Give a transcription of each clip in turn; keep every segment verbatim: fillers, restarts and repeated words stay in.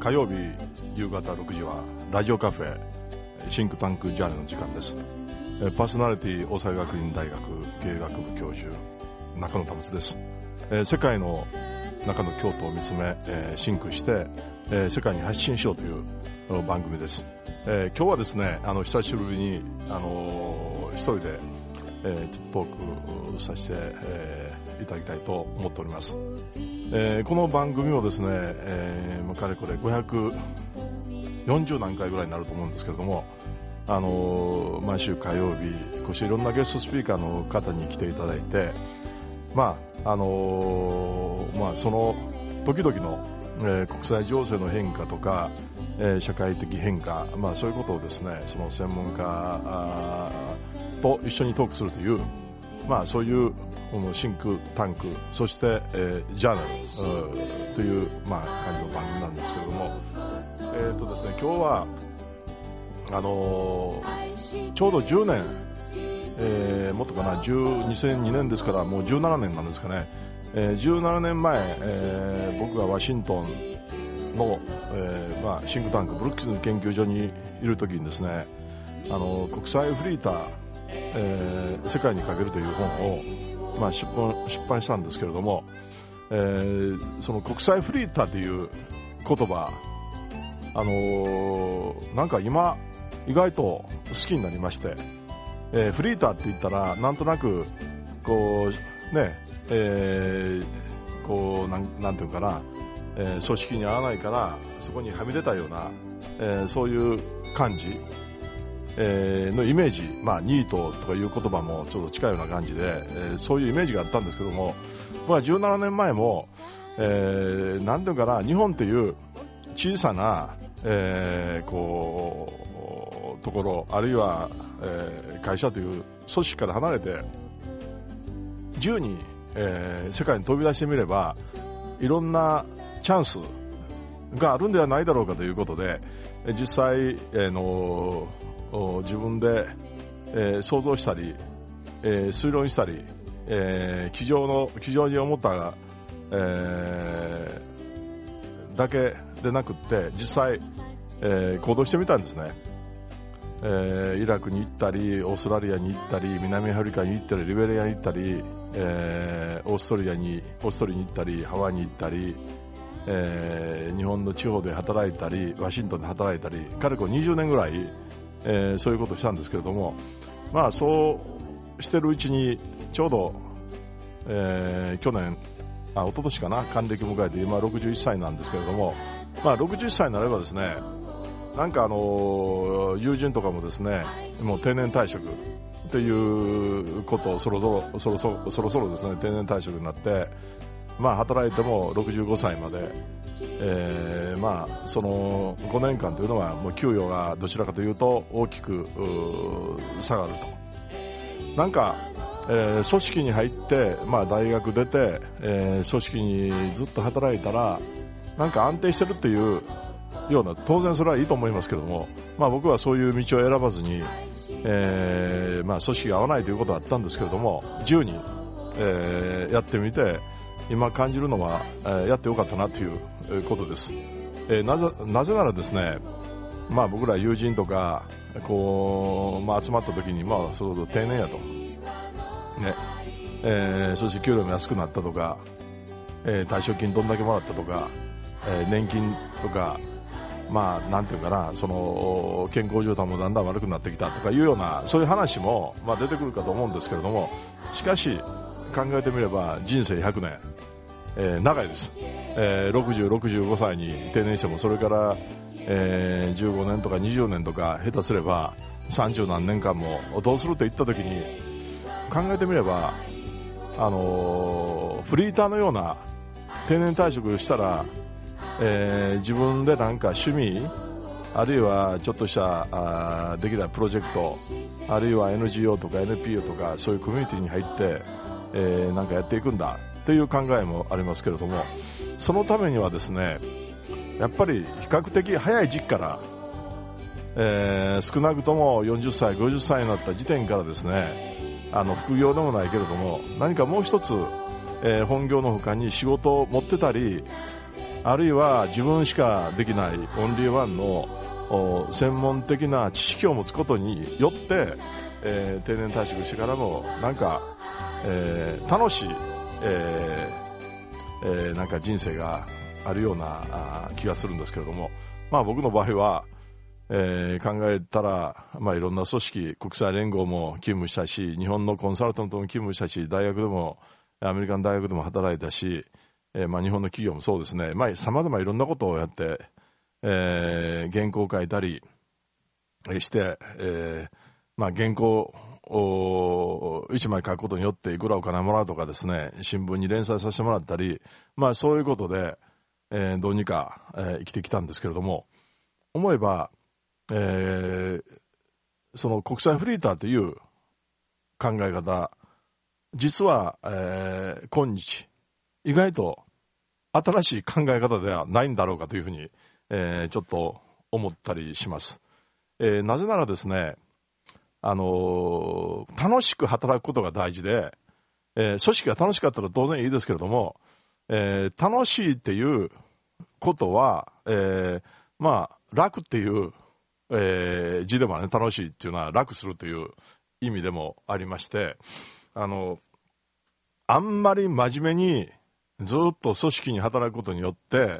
火曜日夕方ろくじはラジオカフェシンクタンクジャーナルの時間です。パーソナリティ大阪学院大学経営学部教授中野保です。世界の中の京都を見つめシンクして世界に発信しようという番組です。今日はですね、あの久しぶりにあの一人でちょっとトークさせていただきたいと思っております。えー、この番組をですね、えー、かれこれごひゃくよんじゅう何回ぐらいになると思うんですけれども、あのー、毎週火曜日こうしていろんなゲストスピーカーの方に来ていただいて、まああのーまあ、その時々の、えー、国際情勢の変化とか、えー、社会的変化、まあ、そういうことをですね、その専門家と一緒にトークするという、まあ、そういうシンクタンク、そして、えー、ジャーナルという、まあ、感じの番組なんですけれども、えーとですね、今日はあのー、ちょうどじゅうねん、えー、もっとかな、にせんにねんですからもうじゅうななねんなんですかね、えー、じゅうななねんまえ、えー、僕がワシントンの、えーまあ、シンクタンクブルックス研究所にいる時にですね、あの国際フリーター、えー、世界にかけるという本を、まあ、出版、出版したんですけれども、えー、その国際フリーターという言葉、あのー、なんか今意外と好きになりまして、えー、フリーターって言ったらなんとなくこうね、えー、こうなん、なんていうかな、えー、組織に合わないからそこにはみ出たような、えー、そういう感じ、えー、のイメージ、まあ、ニートとかいう言葉もちょっと近いような感じで、えー、そういうイメージがあったんですけども、まあ、じゅうななねんまえも、えー、なんていうかな、日本という小さな、えー、こうところ、あるいは、えー、会社という組織から離れて自由に、えー、世界に飛び出してみればいろんなチャンスがあるんではないだろうかということで、実際、えー、の自分で、えー、想像したり、えー、推論したり、えー、机上の机上に思った、えー、だけでなくって実際、えー、行動してみたんですね。えー、イラクに行ったりオーストラリアに行ったり南アフリカに行ったりリベリアに行ったり、えー、オーストリアにオーストリアに行ったりハワイに行ったり、えー、日本の地方で働いたりワシントンで働いたり、かれこれにじゅうねんぐらい、えー、そういうことをしたんですけれども、まあそうしてるうちにちょうど、えー、去年あ一昨年かな、還暦迎えて今ろくじゅういっさいなんですけれども、まあ、ろくじゅっさいになればですね、なんかあの友人とかもですね、もう定年退職ということをそろそろそろそろそろそろですね定年退職になって、まあ、働いてもろくじゅうごさいまで、えーまあ、そのごねんかんというのはもう給与がどちらかというと大きく下がると。なんかえー、組織に入って、まあ、大学出て、えー、組織にずっと働いたらなんか安定してるっていうような、当然それはいいと思いますけども、まあ、僕はそういう道を選ばずに、えーまあ、組織が合わないということだったんですけれども、自由に、えー、やってみて今感じるのは、えー、やってよかったなということです。えー、なぜ、なぜならですね、まあ、僕ら友人とかこう、まあ、集まった時に、まあ、それほど定年やとね、えー、そして給料も安くなったとか、えー、退職金どんだけもらったとか、えー、年金とか、まあなんていうかな、その健康状態もだんだん悪くなってきたとかいうような、そういう話も、まあ、出てくるかと思うんですけれども、しかし考えてみれば人生ひゃくねん、えー、長いです。えー、ろくじゅう、ろくじゅうごさいに定年してもそれから、えー、じゅうごねんとかにじゅうねんとか下手すればさんじゅう何年間もどうするといった時に考えてみれば、あのー、フリーターのような定年退職したら、えー、自分でなんか趣味あるいはちょっとしたあできたプロジェクトあるいは エヌジーオー とか エヌピーオー とかそういうコミュニティに入って、えー、なんかやっていくんだという考えもありますけれども、そのためにはですね、やっぱり比較的早い時期から、えー、少なくともよんじゅっさいごじゅっさいになった時点からですね、あの副業でもないけれども何かもう一つ、えー、本業の他に仕事を持ってたり、 あるいは自分しかできないオンリーワンの専門的な知識を持つことによって、えー、定年退職してからもなんか、えー、楽しい、えーえー、なんか人生があるような気がするんですけれども、まあ、僕の場合は、えー、考えたら、まあ、いろんな組織、国際連合も勤務したし、日本のコンサルタントも勤務したし、大学でもアメリカの大学でも働いたし、えーまあ、日本の企業もそうですね、さまざまいろんなことをやって、えー、原稿を書いたりして、えーまあ、原稿をいちまい書くことによっていくらお金もらうとかですね、新聞に連載させてもらったり、まあ、そういうことで、えー、どうにか、えー、生きてきたんですけれども、思えば、えー、その国際フリーターという考え方、実は、えー、今日意外と新しい考え方ではないんだろうかというふうに、えー、ちょっと思ったりします。えー、なぜならですね、あのー、楽しく働くことが大事で、えー、組織が楽しかったら当然いいですけれども、えー、楽しいっていうことは、えー、まあ楽っていう、えー、字でもね、楽しいっていうのは楽するという意味でもありまして、あのあんまり真面目にずっと組織に働くことによって、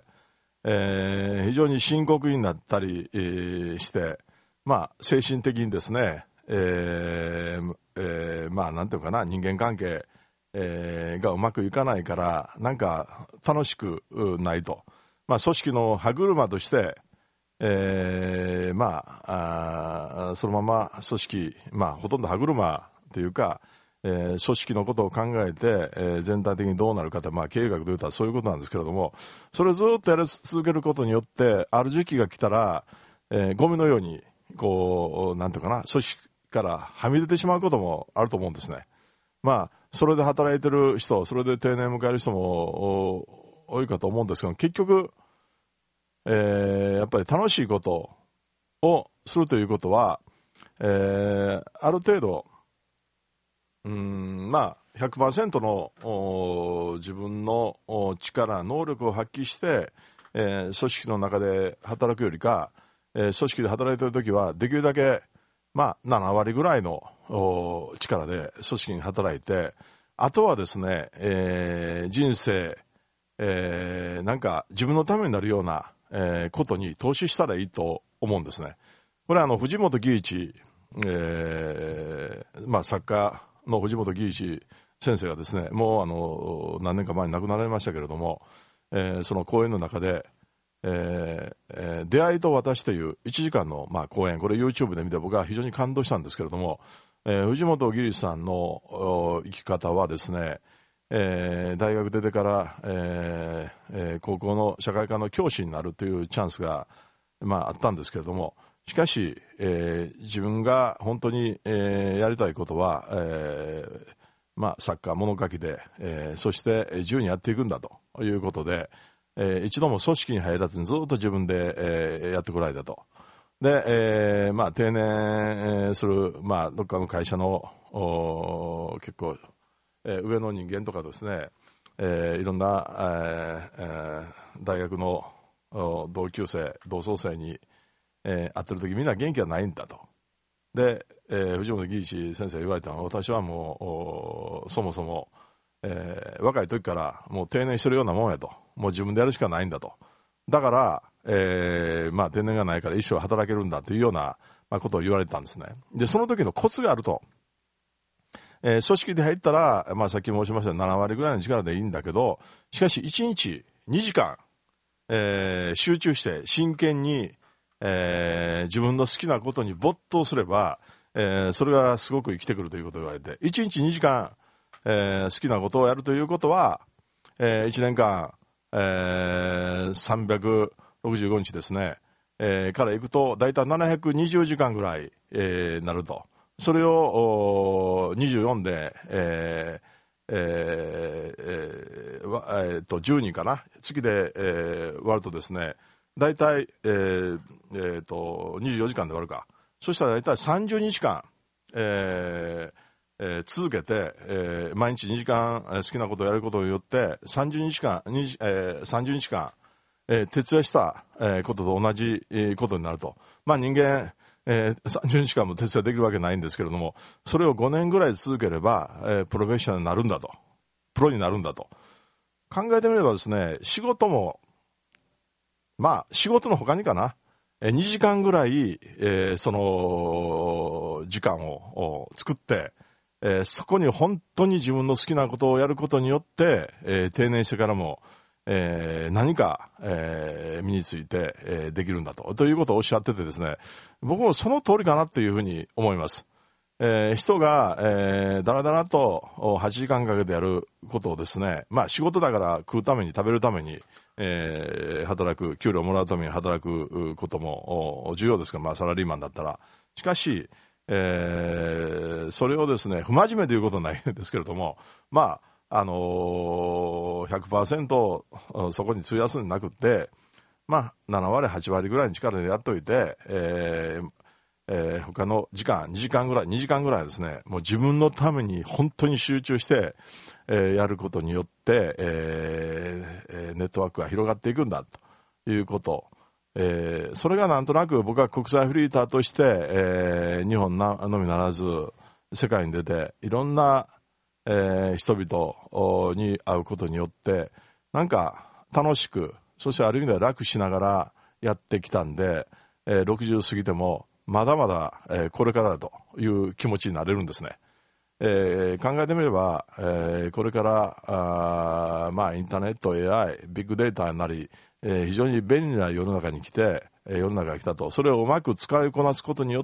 えー、非常に深刻になったり、えー、して、まあ、精神的にですね、えーえー、まあなんていうかな、人間関係、えー、がうまくいかないからなんか楽しくないと、まあ、組織の歯車として、えー、まあ、あそのまま組織、まあ、ほとんど歯車というか、えー、組織のことを考えて、えー、全体的にどうなるかって、まあ、経営学でいうとそういうことなんですけれども、それをずっとやり続けることによってある時期が来たら、えー、ゴミのようにこうなんていうかな、組織からはみ出てしまうこともあると思うんですね。まあそれで働いてる人、それで定年を迎える人も多いかと思うんですけど、結局、えー、やっぱり楽しいことをするということは、えー、ある程度うーんまあ ひゃくパーセント の自分の力、能力を発揮して、えー、組織の中で働くよりか、えー、組織で働いているときはできるだけ、まあ、ななわりぐらいの力で組織に働いて、あとはですね、えー、人生、えー、なんか自分のためになるような、えー、ことに投資したらいいと思うんですね。これはあの藤本義一、えーまあ、作家の藤本義一先生がですね、もうあの何年か前に亡くなられましたけれども、えー、その講演の中で、えーえー、出会いと私といういちじかんの、まあ、講演、これ YouTube で見て僕は非常に感動したんですけれども、えー、藤本義一さんの生き方はですね、えー、大学出てから、えーえー、高校の社会科の教師になるというチャンスが、まあ、あったんですけれども、しかし、えー、自分が本当に、えー、やりたいことは、えーまあ、サッカー物書きで、えー、そして自由にやっていくんだということで、えー、一度も組織に入らずにずっと自分で、えー、やってこられたと。で、えーまあ、定年する、まあ、どっかの会社の結構、えー、上の人間とかですね、えー、いろんな、えーえー、大学の同級生同窓生に、えー、会ってる時みんな元気はないんだと。で、えー、藤本義一先生が言われたのは、私はもうそもそも、えー、若い時からもう定年してるようなもんやと、もう自分でやるしかないんだと。だから、えーまあ、定年がないから一生働けるんだというような、まあ、ことを言われたんですね。でその時のコツがあると。えー、組織で入ったら、まあ、さっき申しましたななわりぐらいの力でいいんだけど、しかしいちにちにじかん、えー、集中して真剣に、えー、自分の好きなことに没頭すれば、えー、それがすごく生きてくるということを言われて、いちにちにじかん、えー、好きなことをやるということは、えー、いちねんかん、えー、さんびゃくろくじゅうごにちですね、えー、からいくとだいたいななひゃくにじゅうじかんぐらい、えー、なると。それをにじゅうよんで、えーえーえーえー、とじゅうにんかな月で、えー、割るとですね、だいたい、えーえー、とにじゅうよじかんで割るか。そしたらだいたいさんじゅうにちかん、えーえー、続けて、えー、毎日にじかん好きなことをやることによってさんじゅうにちかん、えー、さんじゅうにちかえー、徹夜した、えー、ことと同じ、えー、ことになると。まあ人間、えー、さんじゅうにちかんも徹夜できるわけないんですけれども、それをごねんぐらい続ければ、えー、プロフェッショナルになるんだと。プロになるんだと。考えてみればですね、仕事も、まあ仕事の他にかな、えー、にじかんぐらい、えー、その、時間を作って、えー、そこに本当に自分の好きなことをやることによって、えー、定年してからも、えー、何か、えー、身について、えー、できるんだとということをおっしゃっててですね、僕もその通りかなというふうに思います。えー、人が、えー、だらだらとはちじかんかけてやることをですね、まあ仕事だから食うために食べるために、えー、働く、給料をもらうために働くことも重要ですから、まあサラリーマンだったら。しかし、えー、それをですね、不真面目ということはないんですけれども、まあ、あのー、ひゃくパーセント そこに費やすんなくって、まあ、ななわり、はちわりぐらいの力でやっといて、えーえー、他の時間、にじかんぐらい、にじかんぐらいですね、もう自分のために本当に集中して、えー、やることによって、えー、ネットワークが広がっていくんだということ。えー、それがなんとなく僕は国際フリーターとして、えー、日本のみならず世界に出ていろんなえー、人々に会うことによってなんか楽しく、そしてある意味では楽しながらやってきたんで、えー、ろくじゅう過ぎてもまだまだ、えー、これからだという気持ちになれるんですね。えー、考えてみれば、えー、これからあ、まあ、インターネット、エーアイ、ビッグデータになり、えー、非常に便利な世の中に来て、えー、世の中が来たと。それをうまく使いこなすことによって、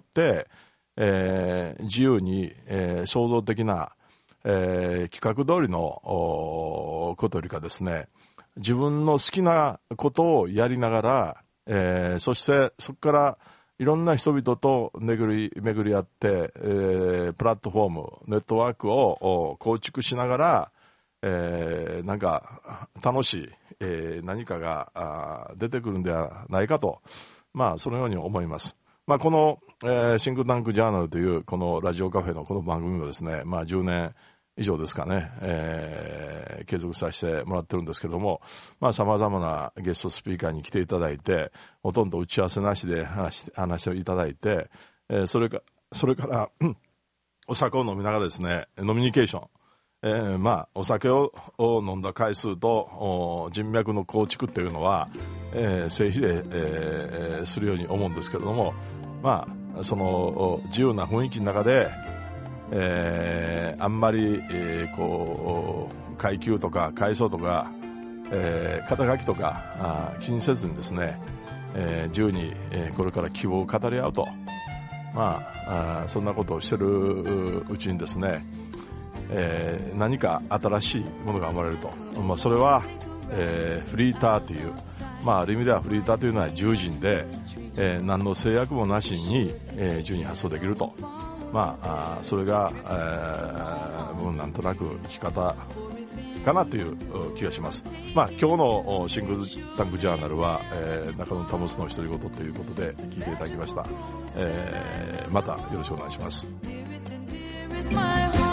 えー、自由に、えー、創造的なえー、企画通りのことよりかですね、自分の好きなことをやりながら、えー、そしてそこからいろんな人々と巡り巡り合って、えー、プラットフォーム、ネットワークを構築しながら、えー、なんか楽しい、えー、何かが出てくるんではないかと、まあそのように思います。まあ、この、えー、シンクタンクジャーナルというこのラジオカフェのこの番組もですね、まあ、じゅうねん以上ですかね、えー、継続させてもらってるんですけども、まあ、様々なゲストスピーカーに来ていただいて、ほとんど打ち合わせなしで話して、話していただいて、えー、それか、それから、お酒を飲みながらですね、ノミニケーション、えー、まあ、お酒を飲んだ回数と人脈の構築っていうのは、えー、正比例、えー、するように思うんですけれども、まあ、その自由な雰囲気の中で、えー、あんまり、えー、こう階級とか階層とか、えー、肩書きとかあ気にせずにですね、えー、自由に、えー、これから希望を語り合うと、まあ、あそんなことをしてるうちにですね、えー、何か新しいものが生まれると、まあ、それは、えー、フリーターという、まあ、ある意味ではフリーターというのは自由人で、えー、何の制約もなしに、えー、自由に発想できると、まあ、あそれが、えー、もうなんとなく生き方かなという気がします。まあ、今日のシングルタンクジャーナルは、えー、中野タモスの独り言ということで聞いていただきました。えー、またよろしくお願いします。